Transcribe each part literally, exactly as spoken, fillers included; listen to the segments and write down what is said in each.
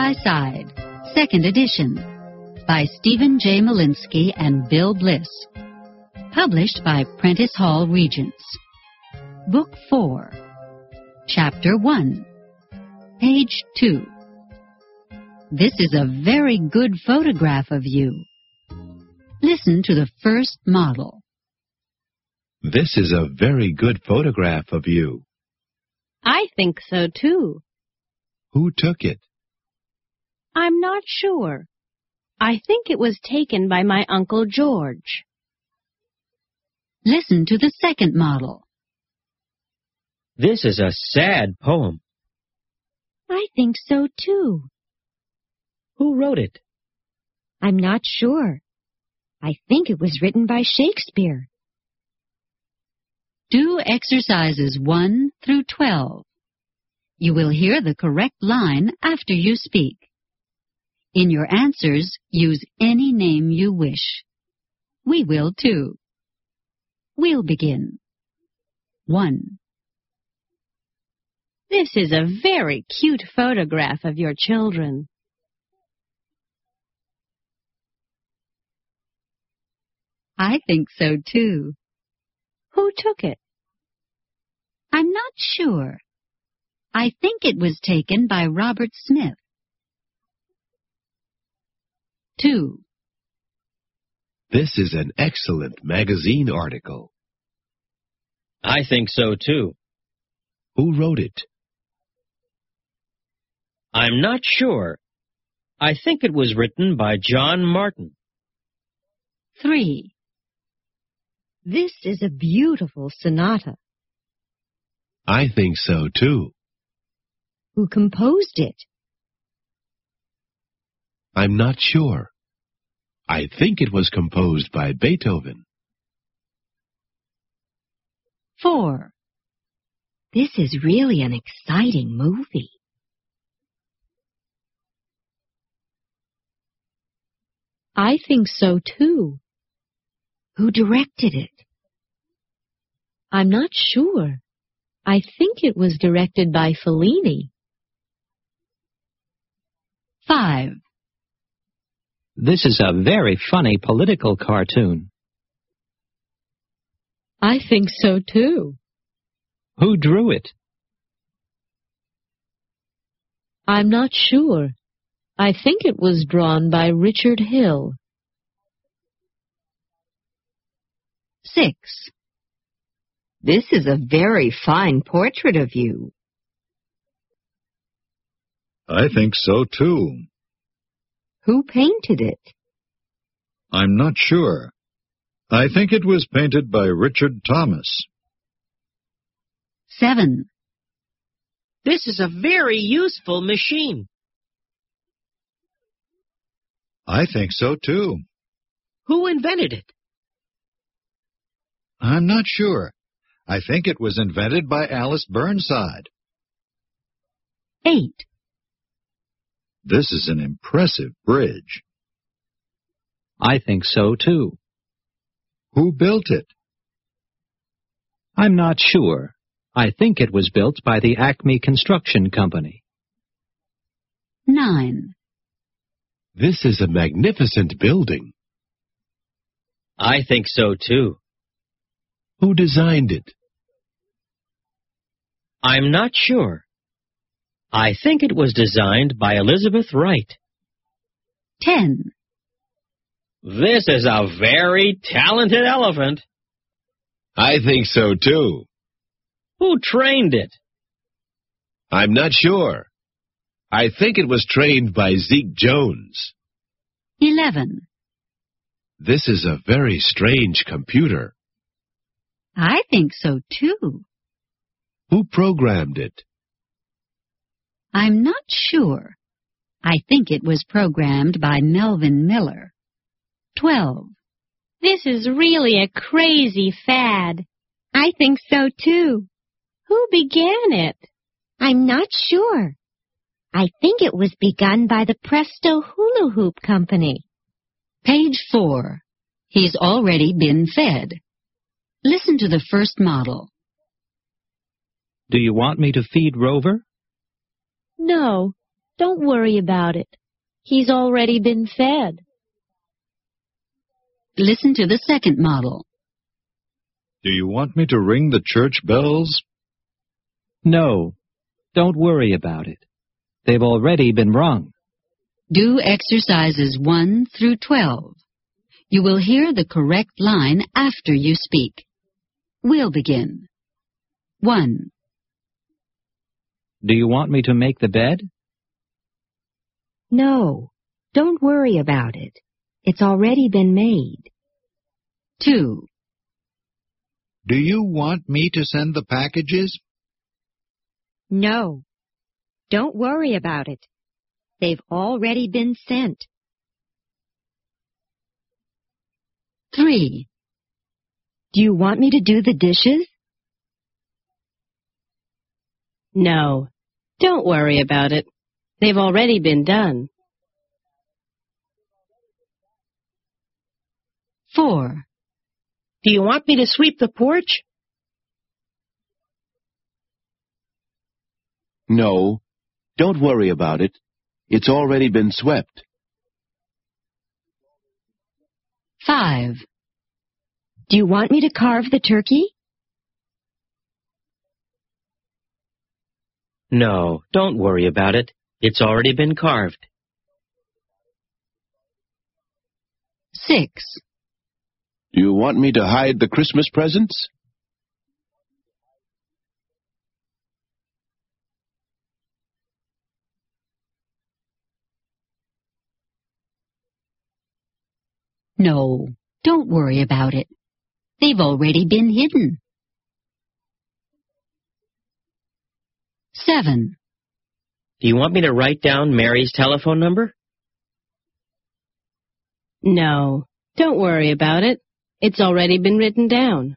by Side, Second Edition, by Stephen J. Malinsky and Bill Bliss. Published by Prentice Hall Regents. Book four, Chapter one, Page two. This is a very good photograph of you. Listen to the first model. This is a very good photograph of you. I think so, too. Who took it? I'm not sure. I think it was taken by my Uncle George. Listen to the second model. This is a sad poem. I think so, too. Who wrote it? I'm not sure. I think it was written by Shakespeare. Do exercises one through twelve. You will hear the correct line after you speak. In your answers, use any name you wish. We will too. We'll begin. One. This is a very cute photograph of your children. I think so too. Who took it? I'm not sure. I think it was taken by Robert Smith. Two. This is an excellent magazine article. I think so, too. Who wrote it? I'm not sure. I think it was written by John Martin. Three. This is a beautiful sonata. I think so, too. Who composed it? I'm not sure. I think it was composed by Beethoven. Four. This is really an exciting movie. I think so, too. Who directed it? I'm not sure. I think it was directed by Fellini. Five. This is a very funny political cartoon. I think so, too. Who drew it? I'm not sure. I think it was drawn by Richard Hill. Six. This is a very fine portrait of you. I think so, too. Who painted it? I'm not sure. I think it was painted by Richard Thomas. Seven. This is a very useful machine. I think so, too. Who invented it? I'm not sure. I think it was invented by Alice Burnside. Eight. This is an impressive bridge. I think so, too. Who built it? I'm not sure. I think it was built by the Acme Construction Company. Nine. This is a magnificent building. I think so, too. Who designed it? I'm not sure. I think it was designed by Elizabeth Wright. Ten. This is a very talented elephant. I think so, too. Who trained it? I'm not sure. I think it was trained by Zeke Jones. Eleven. This is a very strange computer. I think so, too. Who programmed it? I'm not sure. I think it was programmed by Melvin Miller. Twelve. This is really a crazy fad. I think so, too. Who began it? I'm not sure. I think it was begun by the Presto Hula Hoop Company. Page four. He's already been fed. Listen to the first model. Do you want me to feed Rover? No, don't worry about it. He's already been fed. Listen to the second model. Do you want me to ring the church bells? No, don't worry about it. They've already been rung. Do exercises one through twelve. You will hear the correct line after you speak. We'll begin. one. Do you want me to make the bed? No, don't worry about it. It's already been made. two. Do you want me to send the packages? No, don't worry about it. They've already been sent. three. Do you want me to do the dishes? No, don't worry about it. They've already been done. four. Do you want me to sweep the porch? No, don't worry about it. It's already been swept. five. Do you want me to carve the turkey? No, don't worry about it. It's already been carved. six. Do you want me to hide the Christmas presents? No, don't worry about it. They've already been hidden. seven. Do you want me to write down Mary's telephone number? No, don't worry about it. It's already been written down.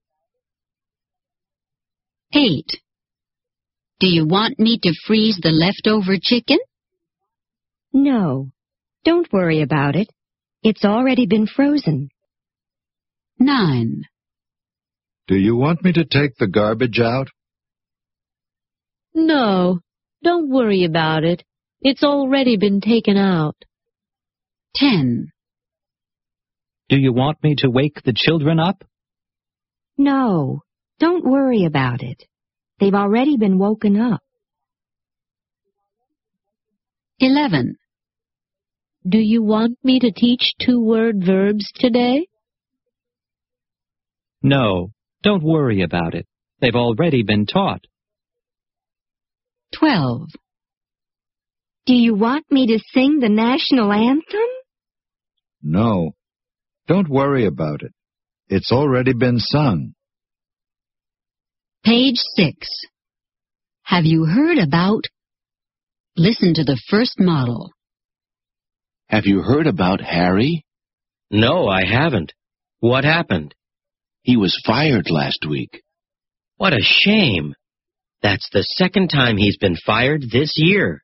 eight. Do you want me to freeze the leftover chicken? No, don't worry about it. It's already been frozen. nine. Do you want me to take the garbage out? No, don't worry about it. It's already been taken out. ten. Do you want me to wake the children up? No, don't worry about it. They've already been woken up. eleven. Do you want me to teach two-word verbs today? No, don't worry about it. They've already been taught. twelve. Do you want me to sing the national anthem? No, don't worry about it. It's already been sung. Page six. Have you heard about? Listen to the first model. Have you heard about Harry? No, I haven't. What happened? He was fired last week. What a shame. That's the second time he's been fired this year.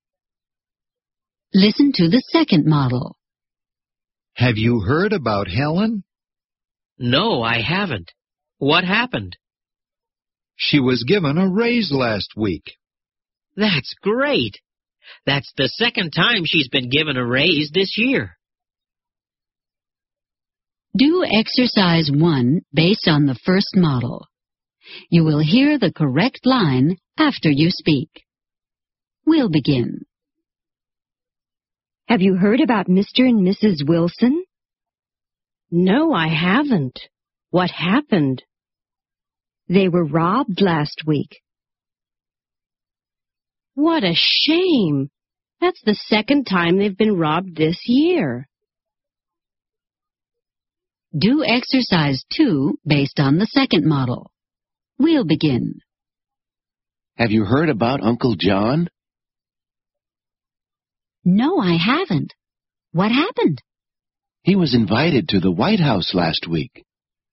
Listen to the second model. Have you heard about Helen? No, I haven't. What happened? She was given a raise last week. That's great. That's the second time she's been given a raise this year. Do exercise one based on the first model. You will hear the correct line after you speak. We'll begin. Have you heard about Mister and Missus Wilson? No, I haven't. What happened? They were robbed last week. What a shame. That's the second time they've been robbed this year. Do exercise two based on the second model. We'll begin. Have you heard about Uncle John? No, I haven't. What happened? He was invited to the White House last week.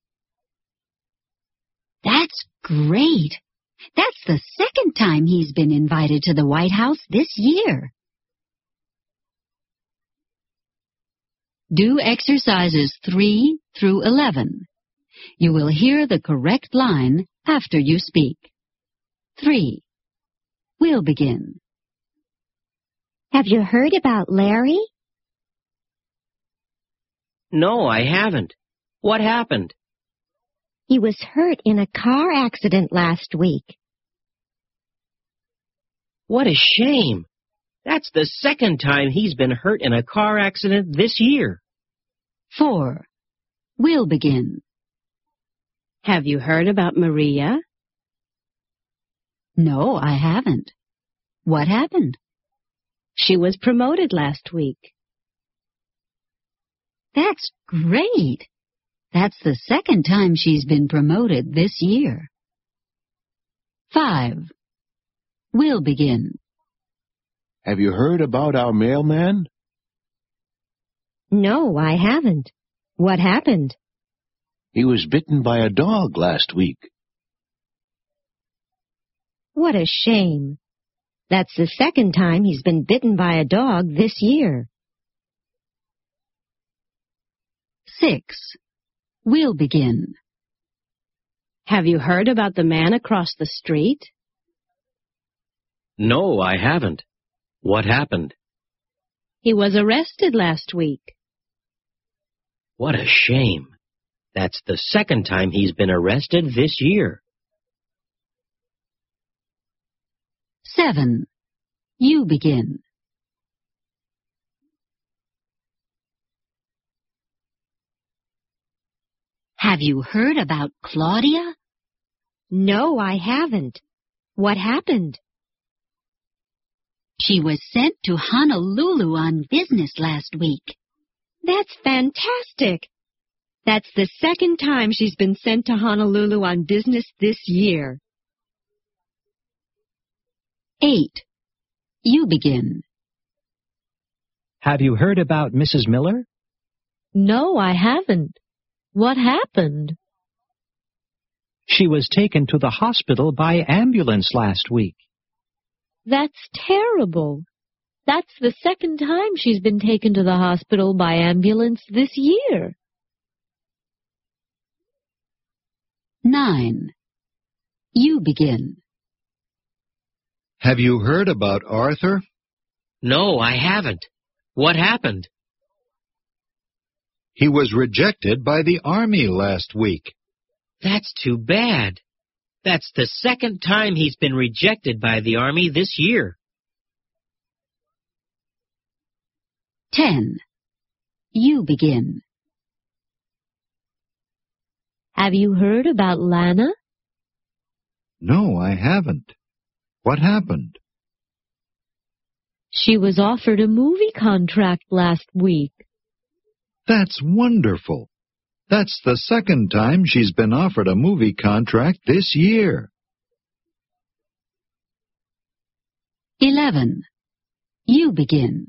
That's great. That's the second time he's been invited to the White House this year. Do exercises three through eleven. You will hear the correct line after you speak. three. We'll begin. Have you heard about Larry? No, I haven't. What happened? He was hurt in a car accident last week. What a shame. That's the second time he's been hurt in a car accident this year. Four. We'll begin. Have you heard about Maria? No, I haven't. What happened? She was promoted last week. That's great. That's the second time she's been promoted this year. Five. We'll begin. Have you heard about our mailman? No, I haven't. What happened? He was bitten by a dog last week. What a shame. That's the second time he's been bitten by a dog this year. Six. We'll begin. Have you heard about the man across the street? No, I haven't. What happened? He was arrested last week. What a shame. That's the second time he's been arrested this year. Seven. You begin. Have you heard about Claudia? No, I haven't. What happened? She was sent to Honolulu on business last week. That's fantastic. That's the second time she's been sent to Honolulu on business this year. Eight. You begin. Have you heard about Missus Miller? No, I haven't. What happened? She was taken to the hospital by ambulance last week. That's terrible. That's the second time she's been taken to the hospital by ambulance this year. Nine. You begin. Have you heard about Arthur? No, I haven't. What happened? He was rejected by the Army last week. That's too bad. That's the second time he's been rejected by the Army this year. Ten. You begin. Have you heard about Lana? No, I haven't. What happened? She was offered a movie contract last week. That's wonderful. That's the second time she's been offered a movie contract this year. Eleven. You begin.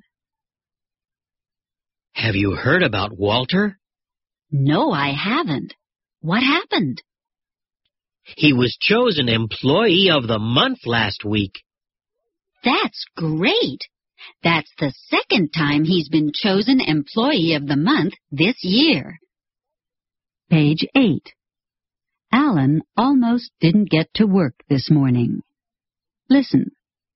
Have you heard about Walter? No, I haven't. What happened? He was chosen Employee of the Month last week. That's great. That's the second time he's been chosen Employee of the Month this year. Page eight. Alan almost didn't get to work this morning. Listen.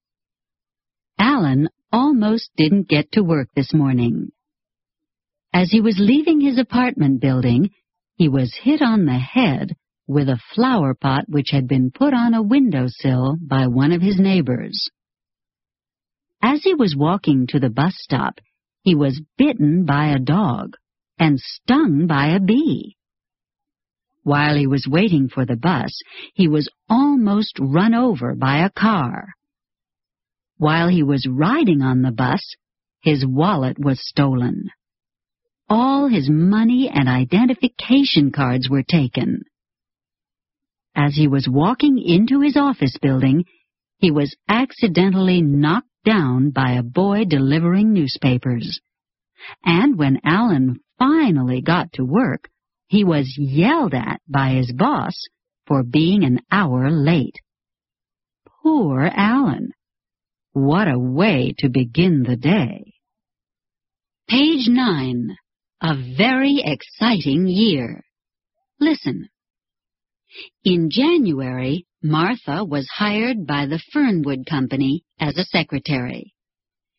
Alan almost didn't get to work this morning. As he was leaving his apartment building, he was hit on the head with a flower pot which had been put on a windowsill by one of his neighbors. As he was walking to the bus stop, he was bitten by a dog and stung by a bee. While he was waiting for the bus, he was almost run over by a car. While he was riding on the bus, his wallet was stolen. All his money and identification cards were taken. As he was walking into his office building, he was accidentally knocked down by a boy delivering newspapers. And when Alan finally got to work, he was yelled at by his boss for being an hour late. Poor Alan. What a way to begin the day. Page nine. A very exciting year. Listen. In January, Martha was hired by the Fernwood Company as a secretary.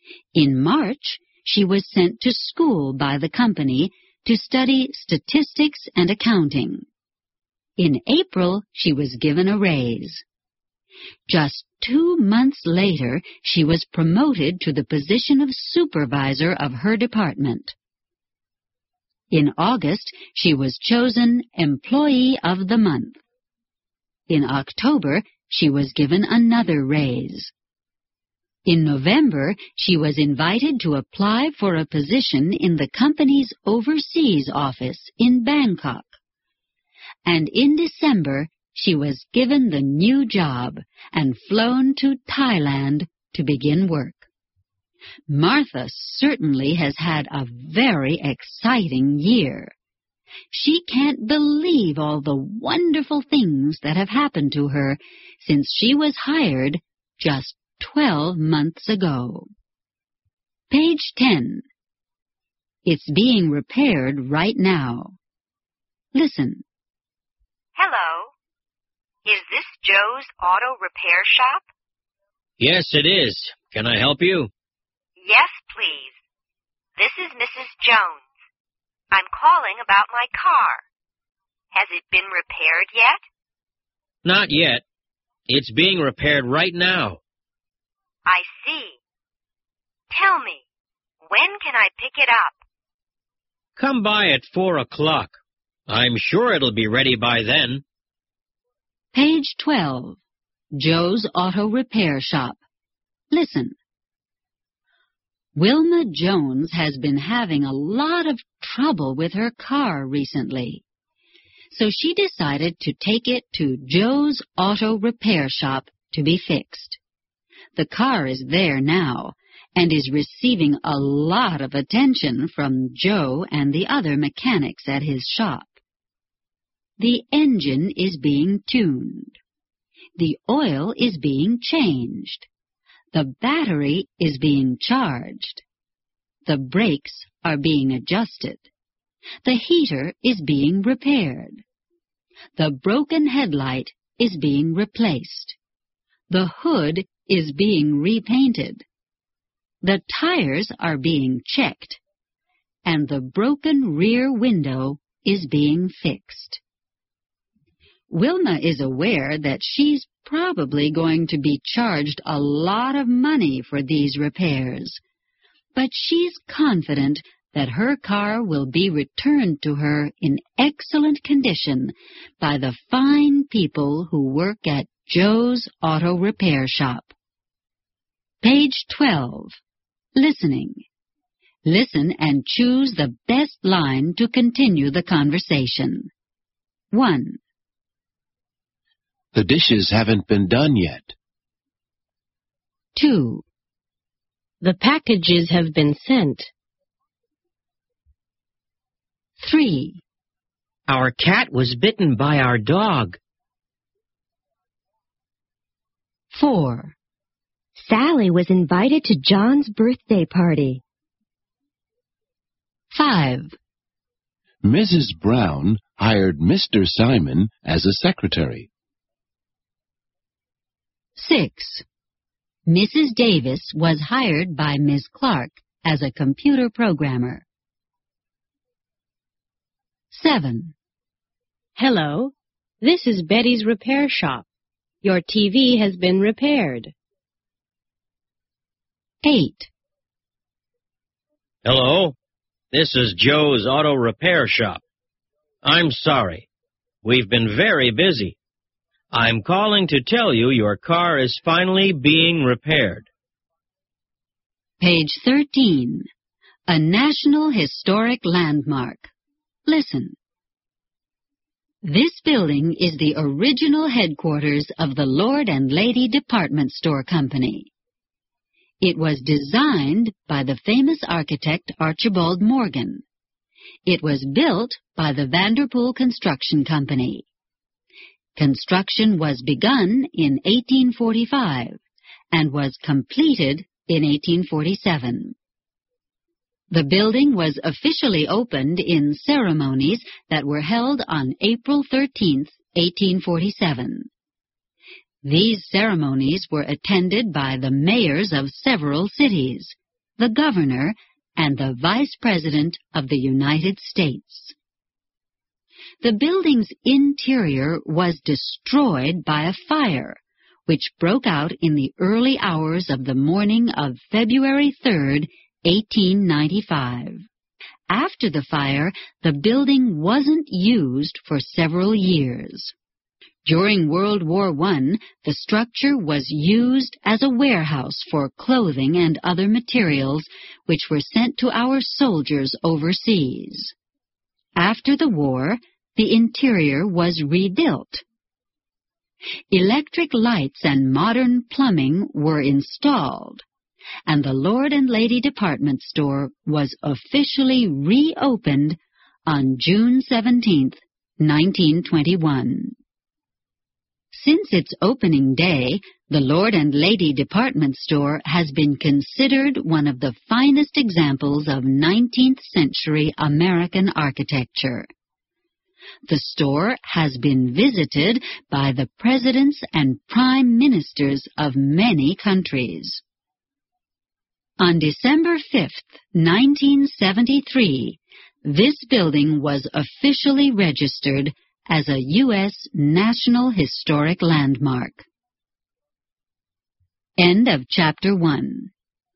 In March, she was sent to school by the company to study statistics and accounting. In April, she was given a raise. Just two months later, she was promoted to the position of supervisor of her department. In August, she was chosen Employee of the Month. In October, she was given another raise. In November, she was invited to apply for a position in the company's overseas office in Bangkok. And in December, she was given the new job and flown to Thailand to begin work. Martha certainly has had a very exciting year. She can't believe all the wonderful things that have happened to her since she was hired just twelve months ago. Page ten. It's being repaired right now. Listen. Hello. Is this Joe's Auto Repair Shop? Yes, it is. Can I help you? Yes, please. This is Missus Jones. I'm calling about my car. Has it been repaired yet? Not yet. It's being repaired right now. I see. Tell me, when can I pick it up? Come by at four o'clock. I'm sure it'll be ready by then. Page twelve. Joe's Auto Repair Shop. Listen. Wilma Jones has been having a lot of trouble with her car recently. So she decided to take it to Joe's Auto Repair Shop to be fixed. The car is there now and is receiving a lot of attention from Joe and the other mechanics at his shop. The engine is being tuned. The oil is being changed. The battery is being charged. The brakes are being adjusted. The heater is being repaired. The broken headlight is being replaced. The hood is being repainted. The tires are being checked. And the broken rear window is being fixed. Wilma is aware that she's probably going to be charged a lot of money for these repairs, but she's confident that her car will be returned to her in excellent condition by the fine people who work at Joe's Auto Repair Shop. Page twelve. Listening. Listen and choose the best line to continue the conversation. one. The dishes haven't been done yet. two. The packages have been sent. three. Our cat was bitten by our dog. four. Sally was invited to John's birthday party. five. Missus Brown hired Mister Simon as a secretary. six. Missus Davis was hired by Miss Clark as a computer programmer. seven. Hello, this is Betty's repair shop. Your T V has been repaired. eight. Hello, this is Joe's Auto Repair Shop. I'm sorry. We've been very busy. I'm calling to tell you your car is finally being repaired. Page thirteen. A National Historic Landmark. Listen. This building is the original headquarters of the Lord and Lady Department Store Company. It was designed by the famous architect Archibald Morgan. It was built by the Vanderpool Construction Company. Construction was begun in eighteen forty-five and was completed in eighteen forty-seven. The building was officially opened in ceremonies that were held on April thirteenth, eighteen forty-seven. These ceremonies were attended by the mayors of several cities, the governor, and the vice president of the United States. The building's interior was destroyed by a fire, which broke out in the early hours of the morning of February third, eighteen ninety-five. After the fire, the building wasn't used for several years. During World War One, the structure was used as a warehouse for clothing and other materials which were sent to our soldiers overseas. After the war, the interior was rebuilt. Electric lights and modern plumbing were installed, and the Lord and Lady Department Store was officially reopened on June seventeenth, nineteen twenty-one. Since its opening day, the Lord and Lady Department Store has been considered one of the finest examples of nineteenth century American architecture. The store has been visited by the presidents and prime ministers of many countries. On December fifth, nineteen seventy-three, this building was officially registered as a U S National Historic Landmark. End of Chapter one.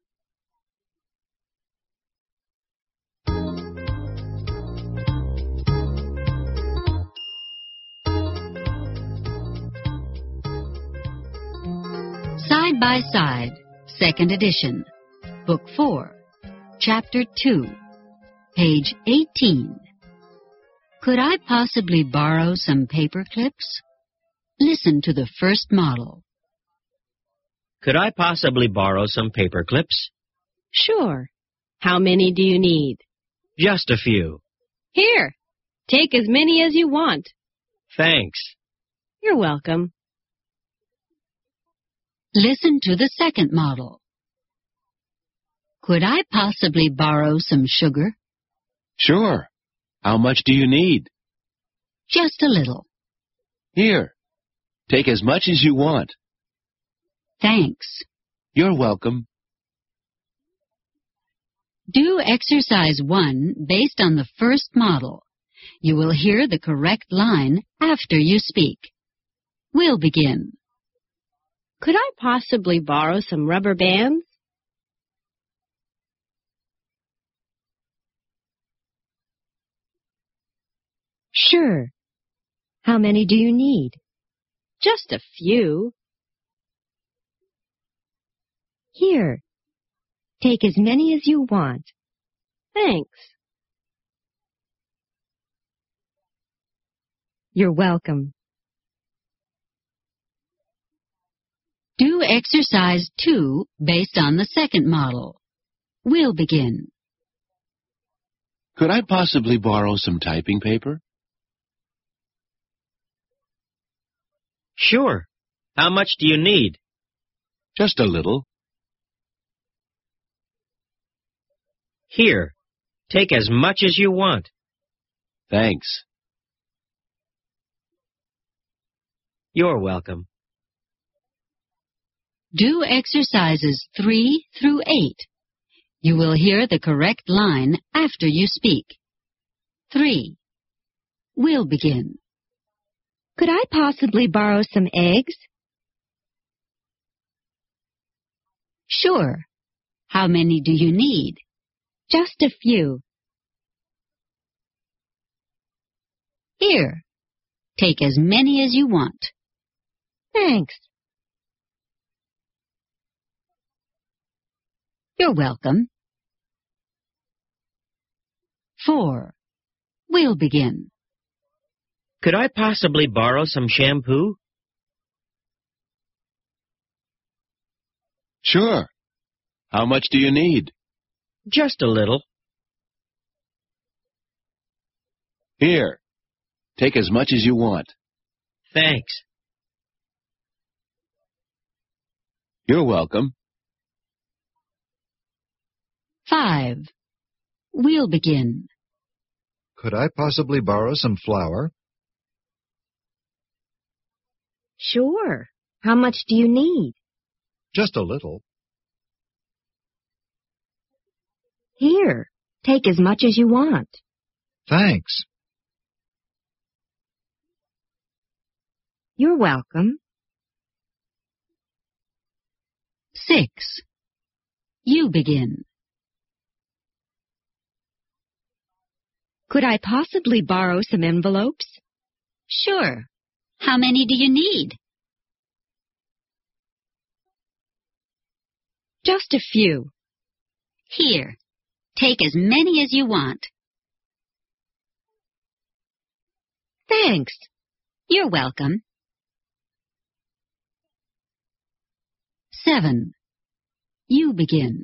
Side by Side, Second Edition, Book four, Chapter two, Page eighteen. Could I possibly borrow some paper clips? Listen to the first model. Could I possibly borrow some paper clips? Sure. How many do you need? Just a few. Here, take as many as you want. Thanks. You're welcome. Listen to the second model. Could I possibly borrow some sugar? Sure. How much do you need? Just a little. Here. Take as much as you want. Thanks. You're welcome. Do exercise one based on the first model. You will hear the correct line after you speak. We'll begin. Could I possibly borrow some rubber bands? Sure. How many do you need? Just a few. Here. Take as many as you want. Thanks. You're welcome. Do exercise two based on the second model. We'll begin. Could I possibly borrow some typing paper? Sure. How much do you need? Just a little. Here. Take as much as you want. Thanks. You're welcome. Do exercises three through eight. You will hear the correct line after you speak. Three. We'll begin. Could I possibly borrow some eggs? Sure. How many do you need? Just a few. Here. Take as many as you want. Thanks. You're welcome. Four. We'll begin. Could I possibly borrow some shampoo? Sure. How much do you need? Just a little. Here. Take as much as you want. Thanks. You're welcome. Five. We'll begin. Could I possibly borrow some flour? Sure. How much do you need? Just a little. Here, take as much as you want. Thanks. You're welcome. Six. You begin. Could I possibly borrow some envelopes? Sure. How many do you need? Just a few. Here. Take as many as you want. Thanks. You're welcome. Seven. You begin.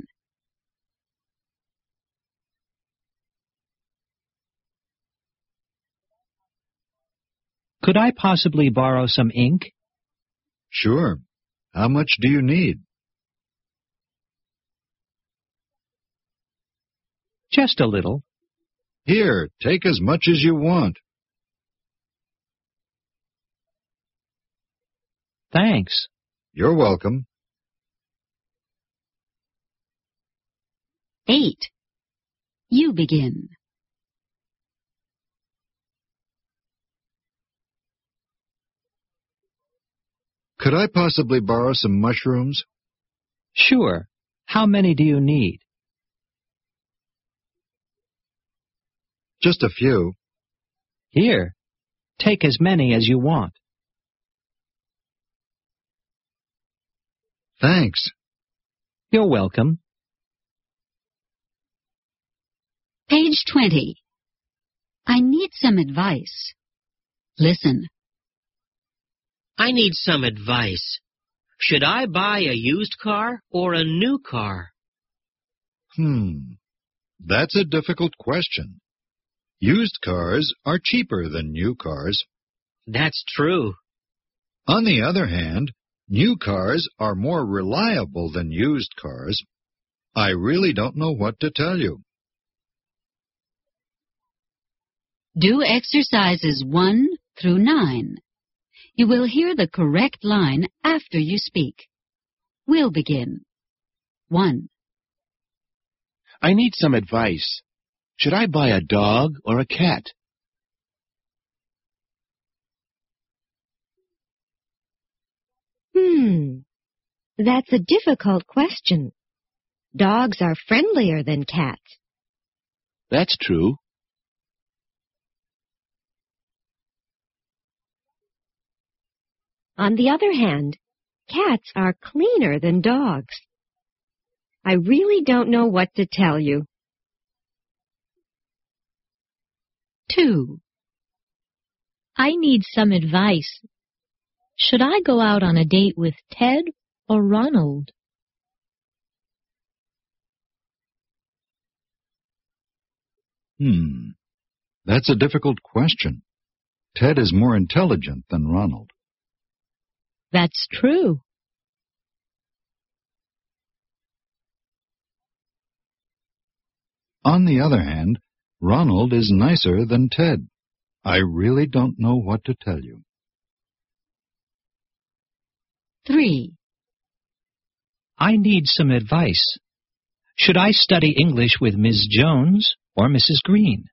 Could I possibly borrow some ink? Sure. How much do you need? Just a little. Here, take as much as you want. Thanks. You're welcome. Eight. You begin. Could I possibly borrow some mushrooms? Sure. How many do you need? Just a few. Here. Take as many as you want. Thanks. You're welcome. Page twenty. I need some advice. Listen. I need some advice. Should I buy a used car or a new car? Hmm. That's a difficult question. Used cars are cheaper than new cars. That's true. On the other hand, new cars are more reliable than used cars. I really don't know what to tell you. Do exercises one through nine. You will hear the correct line after you speak. We'll begin. One. I need some advice. Should I buy a dog or a cat? Hmm. That's a difficult question. Dogs are friendlier than cats. That's true. On the other hand, cats are cleaner than dogs. I really don't know what to tell you. Two. I need some advice. Should I go out on a date with Ted or Ronald? Hmm. That's a difficult question. Ted is more intelligent than Ronald. That's true. On the other hand, Ronald is nicer than Ted. I really don't know what to tell you. Three. I need some advice. Should I study English with Miss Jones or Missus Green?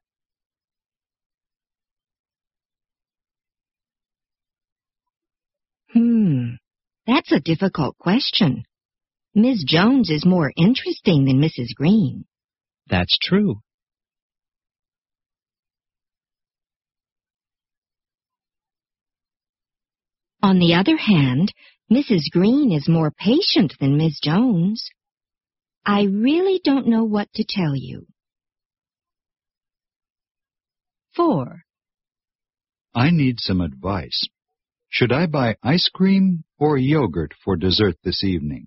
Hmm. That's a difficult question. Miss Jones is more interesting than Missus Green. That's true. On the other hand, Missus Green is more patient than Miss Jones. I really don't know what to tell you. Four. I need some advice. Should I buy ice cream or yogurt for dessert this evening?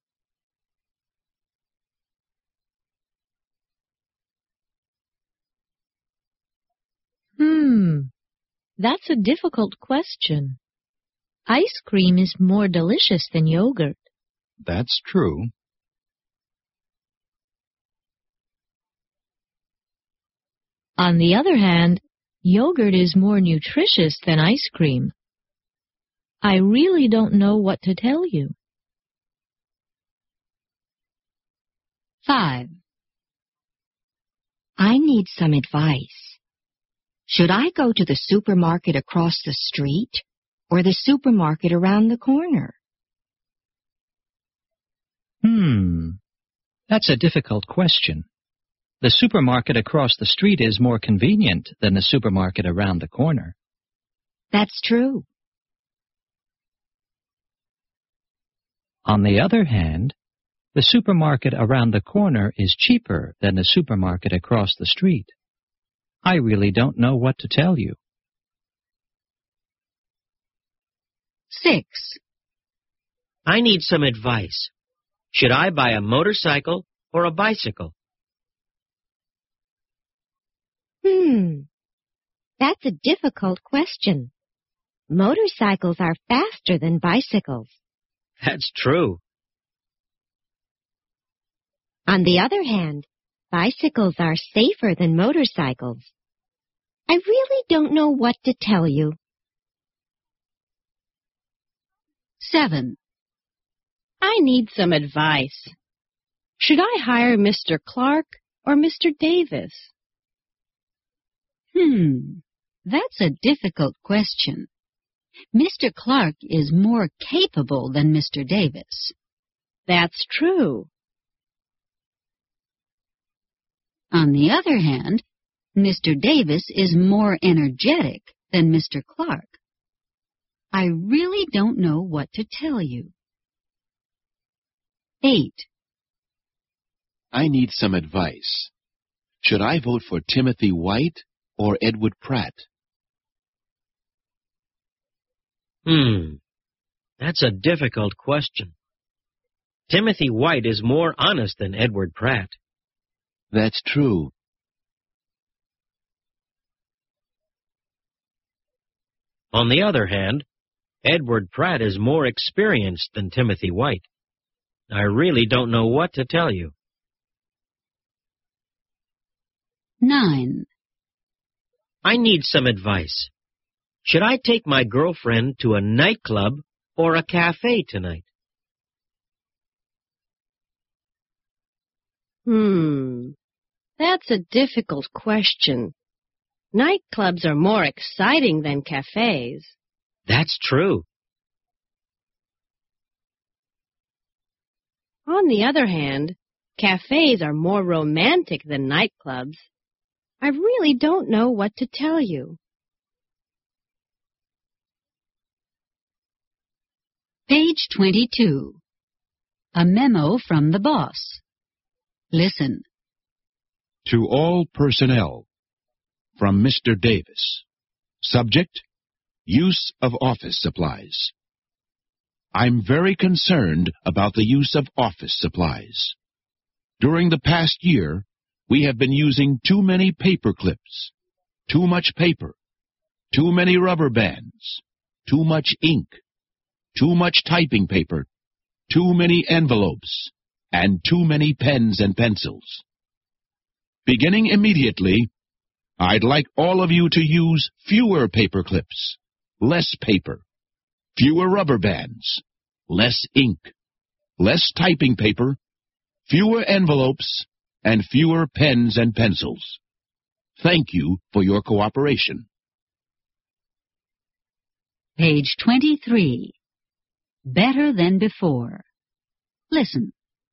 Hmm. That's a difficult question. Ice cream is more delicious than yogurt. That's true. On the other hand, yogurt is more nutritious than ice cream. I really don't know what to tell you. Five. need some advice. Should I go to the supermarket across the street or the supermarket around the corner? Hmm, that's a difficult question. The supermarket across the street is more convenient than the supermarket around the corner. That's true. On the other hand, the supermarket around the corner is cheaper than the supermarket across the street. I really don't know what to tell you. Six. I need some advice. Should I buy a motorcycle or a bicycle? Hmm, that's a difficult question. Motorcycles are faster than bicycles. That's true. On the other hand, bicycles are safer than motorcycles. I really don't know what to tell you. Seven. I need some advice. Should I hire Mister Clark or Mister Davis? Hmm, that's a difficult question. Mister Clark is more capable than Mister Davis. That's true. On the other hand, Mister Davis is more energetic than Mister Clark. I really don't know what to tell you. Eight. I need some advice. Should I vote for Timothy White or Edward Pratt? Hmm, that's a difficult question. Timothy White is more honest than Edward Pratt. That's true. On the other hand, Edward Pratt is more experienced than Timothy White. I really don't know what to tell you. Nine. I need some advice. Should I take my girlfriend to a nightclub or a cafe tonight? Hmm, that's a difficult question. Nightclubs are more exciting than cafes. That's true. On the other hand, cafes are more romantic than nightclubs. I really don't know what to tell you. Page twenty-two. A memo from the boss. Listen. To all personnel. From Mister Davis. Subject, use of office supplies. I'm very concerned about the use of office supplies. During the past year, we have been using too many paper clips, too much paper, too many rubber bands, too much ink, too much typing paper, too many envelopes, and too many pens and pencils. Beginning immediately, I'd like all of you to use fewer paper clips, less paper, fewer rubber bands, less ink, less typing paper, fewer envelopes, and fewer pens and pencils. Thank you for your cooperation. Page twenty-three. Better than before. Listen.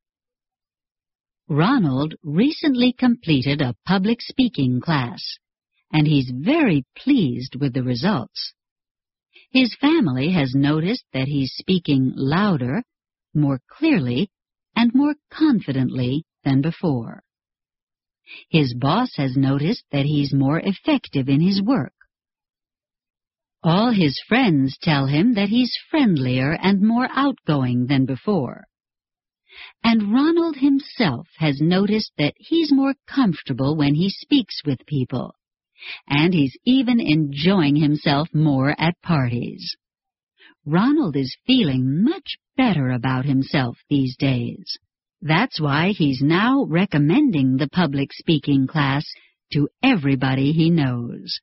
Ronald recently completed a public speaking class, and he's very pleased with the results. His family has noticed that he's speaking louder, more clearly, and more confidently than before. His boss has noticed that he's more effective in his work. All his friends tell him that he's friendlier and more outgoing than before. And Ronald himself has noticed that he's more comfortable when he speaks with people, and he's even enjoying himself more at parties. Ronald is feeling much better about himself these days. That's why he's now recommending the public speaking class to everybody he knows.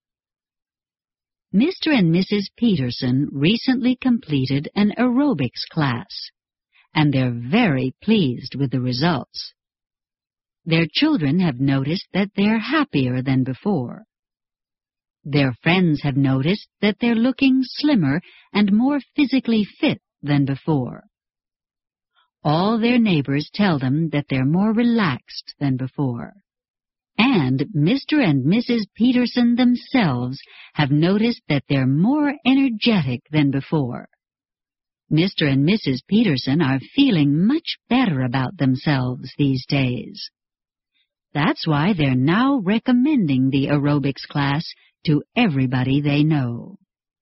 Mister and Missus Peterson recently completed an aerobics class, and they're very pleased with the results. Their children have noticed that they're happier than before. Their friends have noticed that they're looking slimmer and more physically fit than before. All their neighbors tell them that they're more relaxed than before. And Mister and Missus Peterson themselves have noticed that they're more energetic than before. Mister and Missus Peterson are feeling much better about themselves these days. That's why they're now recommending the aerobics class to everybody they know.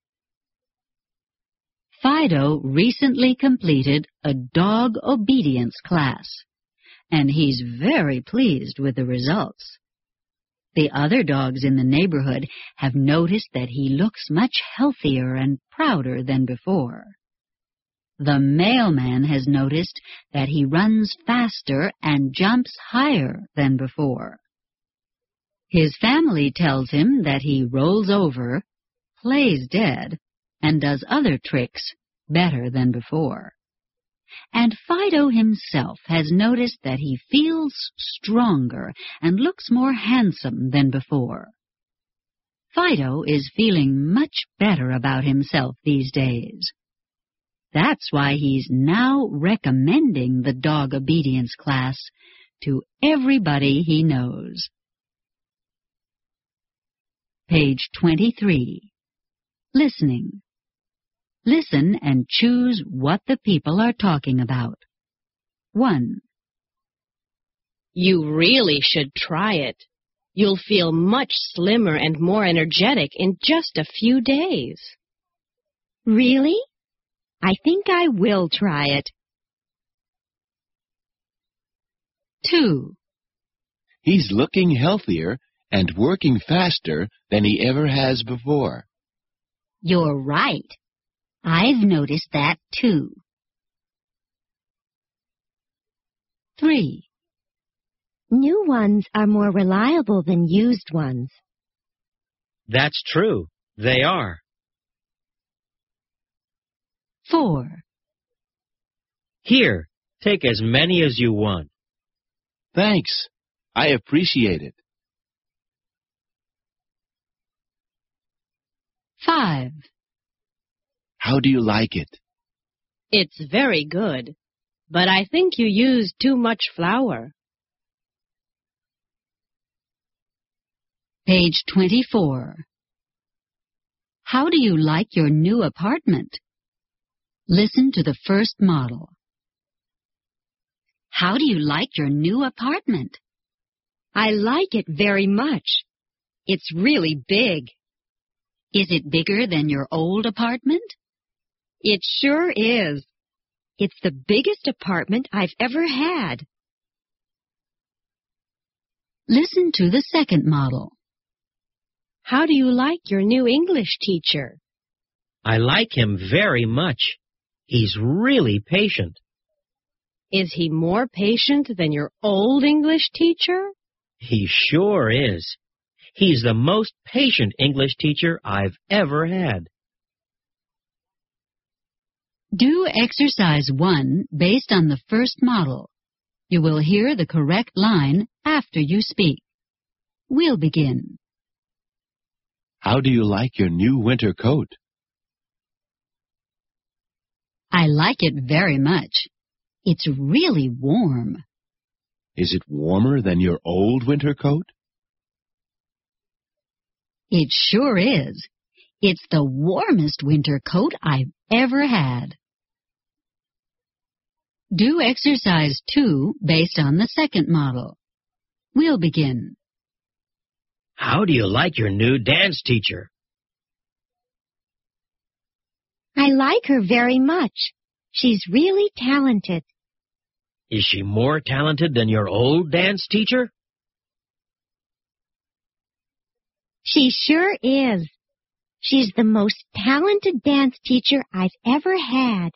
Fido recently completed a dog obedience class, and he's very pleased with the results. The other dogs in the neighborhood have noticed that he looks much healthier and prouder than before. The mailman has noticed that he runs faster and jumps higher than before. His family tells him that he rolls over, plays dead, and does other tricks better than before. And Fido himself has noticed that he feels stronger and looks more handsome than before. Fido is feeling much better about himself these days. That's why he's now recommending the dog obedience class to everybody he knows. Page twenty-three. Listening. Listen and choose what the people are talking about. One. You really should try it. You'll feel much slimmer and more energetic in just a few days. Really? I think I will try it. Two. He's looking healthier and working faster than he ever has before. You're right. I've noticed that too. Three. New ones are more reliable than used ones. That's true. They are. Four. Here, take as many as you want. Thanks. I appreciate it. Five. How do you like it? It's very good, but I think you used too much flour. Page twenty-four. How do you like your new apartment? Listen to the first model. How do you like your new apartment? I like it very much. It's really big. Is it bigger than your old apartment? It sure is. It's the biggest apartment I've ever had. Listen to the second model. How do you like your new English teacher? I like him very much. He's really patient. Is he more patient than your old English teacher? He sure is. He's the most patient English teacher I've ever had. Do exercise one based on the first model. You will hear the correct line after you speak. We'll begin. How do you like your new winter coat? I like it very much. It's really warm. Is it warmer than your old winter coat? It sure is. It's the warmest winter coat I've ever had. Do exercise two based on the second model. We'll begin. How do you like your new dance teacher? I like her very much. She's really talented. Is she more talented than your old dance teacher? She sure is. She's the most talented dance teacher I've ever had.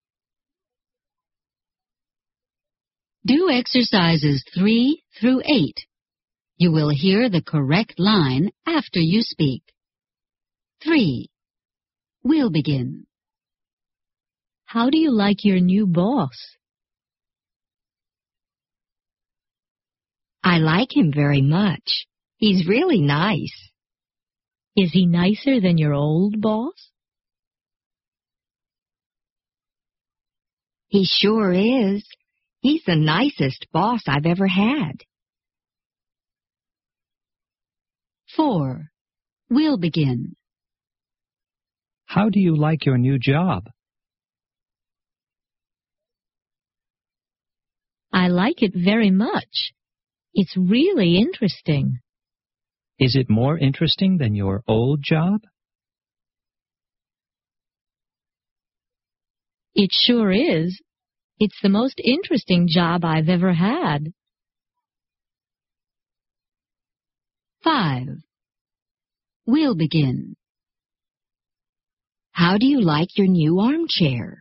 Do exercises three through eight. You will hear the correct line after you speak. Three. We'll begin. How do you like your new boss? I like him very much. He's really nice. Is he nicer than your old boss? He sure is. He's the nicest boss I've ever had. Four. We'll begin. How do you like your new job? I like it very much. It's really interesting. Is it more interesting than your old job? It sure is. It's the most interesting job I've ever had. Five. We'll begin. How do you like your new armchair?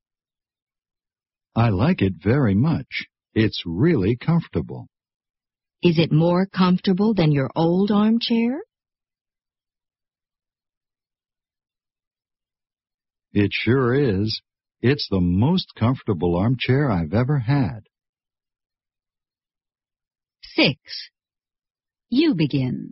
I like it very much. It's really comfortable. Is it more comfortable than your old armchair? It sure is. It's the most comfortable armchair I've ever had. Six. You begin.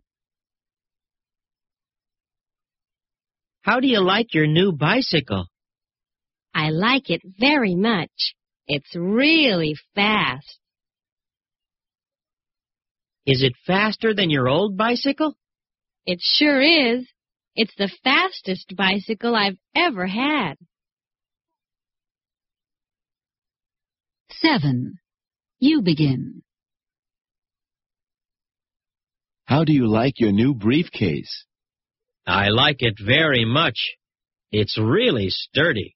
How do you like your new bicycle? I like it very much. It's really fast. Is it faster than your old bicycle? It sure is. It's the fastest bicycle I've ever had. Seven. You begin. How do you like your new briefcase? I like it very much. It's really sturdy.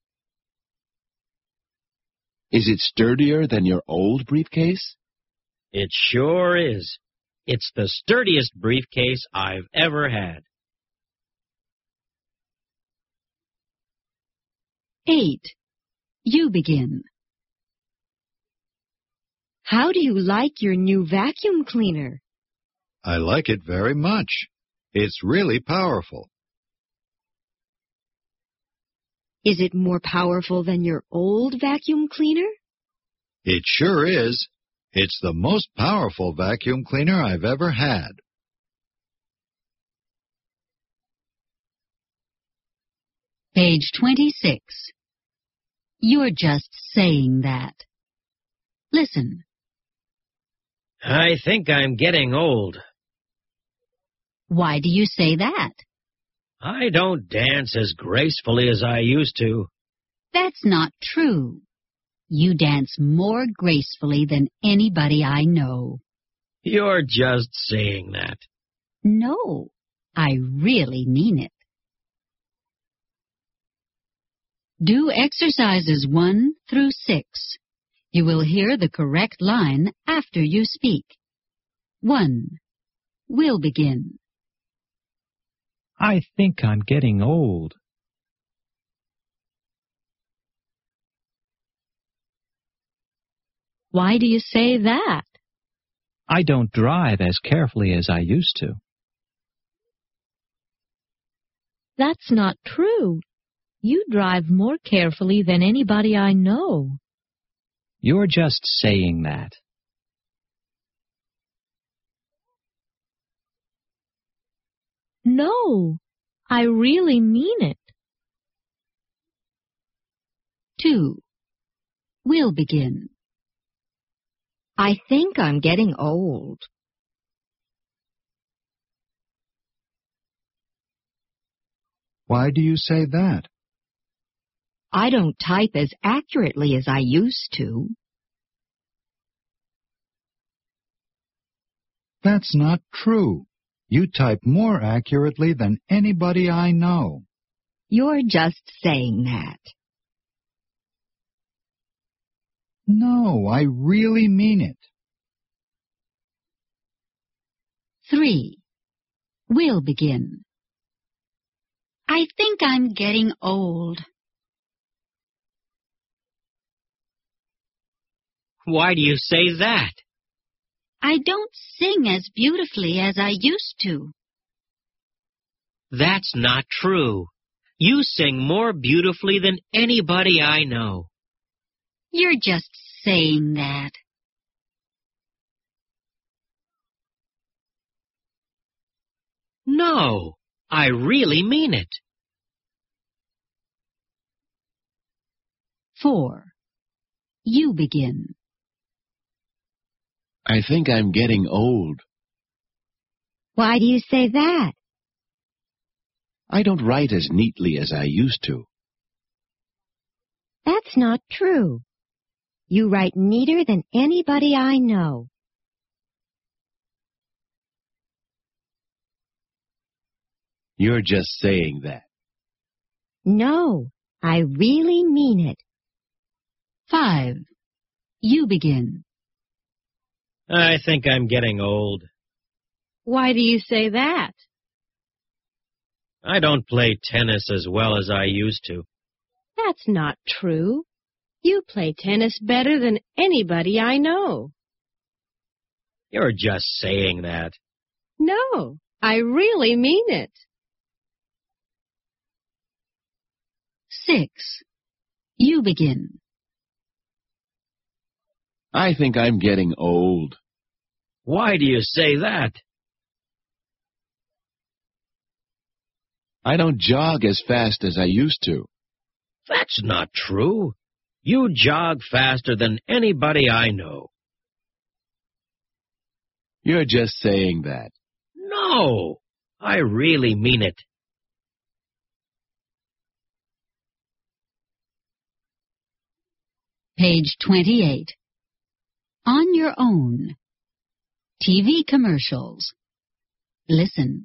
Is it sturdier than your old briefcase? It sure is. It's the sturdiest briefcase I've ever had. Eight. You begin. How do you like your new vacuum cleaner? I like it very much. It's really powerful. Is it more powerful than your old vacuum cleaner? It sure is. It's the most powerful vacuum cleaner I've ever had. Page twenty-six. You're just saying that. Listen. I think I'm getting old. Why do you say that? I don't dance as gracefully as I used to. That's not true. You dance more gracefully than anybody I know. You're just saying that. No, I really mean it. Do exercises one through six. You will hear the correct line after you speak. One. We'll begin. I think I'm getting old. Why do you say that? I don't drive as carefully as I used to. That's not true. You drive more carefully than anybody I know. You're just saying that. No, I really mean it. Two. We'll begin. I think I'm getting old. Why do you say that? I don't type as accurately as I used to. That's not true. You type more accurately than anybody I know. You're just saying that. No, I really mean it. Three. We'll begin. I think I'm getting old. Why do you say that? I don't sing as beautifully as I used to. That's not true. You sing more beautifully than anybody I know. You're just saying that. No, I really mean it. Four. You begin. I think I'm getting old. Why do you say that? I don't write as neatly as I used to. That's not true. You write neater than anybody I know. You're just saying that. No, I really mean it. Five. You begin. I think I'm getting old. Why do you say that? I don't play tennis as well as I used to. That's not true. You play tennis better than anybody I know. You're just saying that. No, I really mean it. Six. You begin. I think I'm getting old. Why do you say that? I don't jog as fast as I used to. That's not true. You jog faster than anybody I know. You're just saying that. No, I really mean it. Page twenty-eight. On your own. T V commercials. Listen.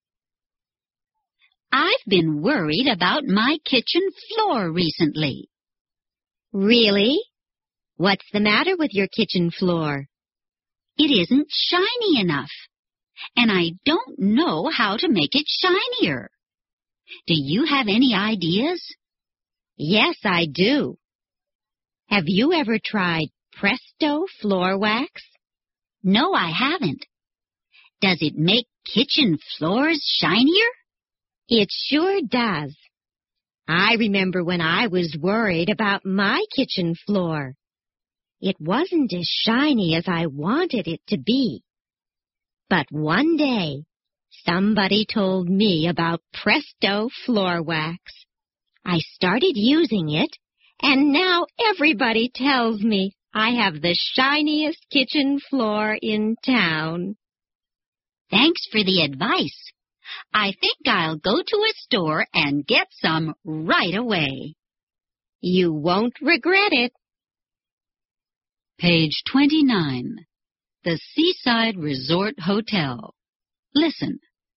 I've been worried about my kitchen floor recently. Really? What's the matter with your kitchen floor? It isn't shiny enough, and I don't know how to make it shinier. Do you have any ideas? Yes, I do. Have you ever tried Presto Floor Wax? No, I haven't. Does it make kitchen floors shinier? It sure does. I remember when I was worried about my kitchen floor. It wasn't as shiny as I wanted it to be. But one day, somebody told me about Presto Floor Wax. I started using it, and now everybody tells me I have the shiniest kitchen floor in town. Thanks for the advice. I think I'll go to a store and get some right away. You won't regret it. Page twenty-nine. The Seaside Resort Hotel. Listen.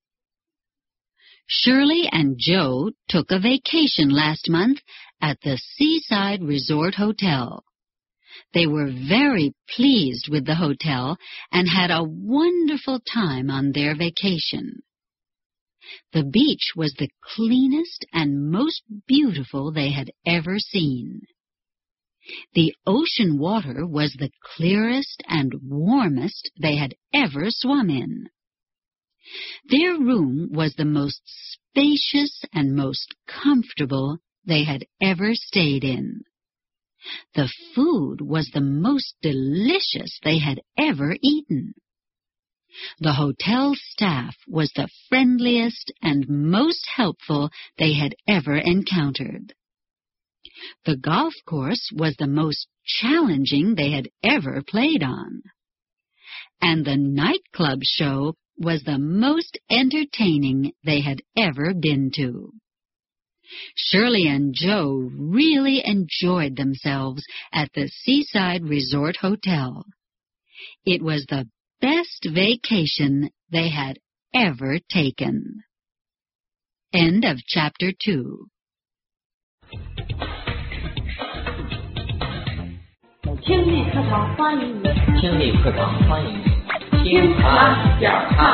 Shirley and Joe took a vacation last month at the Seaside Resort Hotel. They were very pleased with the hotel and had a wonderful time on their vacation. The beach was the cleanest and most beautiful they had ever seen. The ocean water was the clearest and warmest they had ever swum in. Their room was the most spacious and most comfortable they had ever stayed in. The food was the most delicious they had ever eaten. The hotel staff was the friendliest and most helpful they had ever encountered. The golf course was the most challenging they had ever played on. And the nightclub show was the most entertaining they had ever been to. Shirley and Joe really enjoyed themselves at the Seaside Resort Hotel. It was the best vacation they had ever taken. End of chapter two. 听力课堂欢迎你，听力课堂欢迎你，听它点儿看。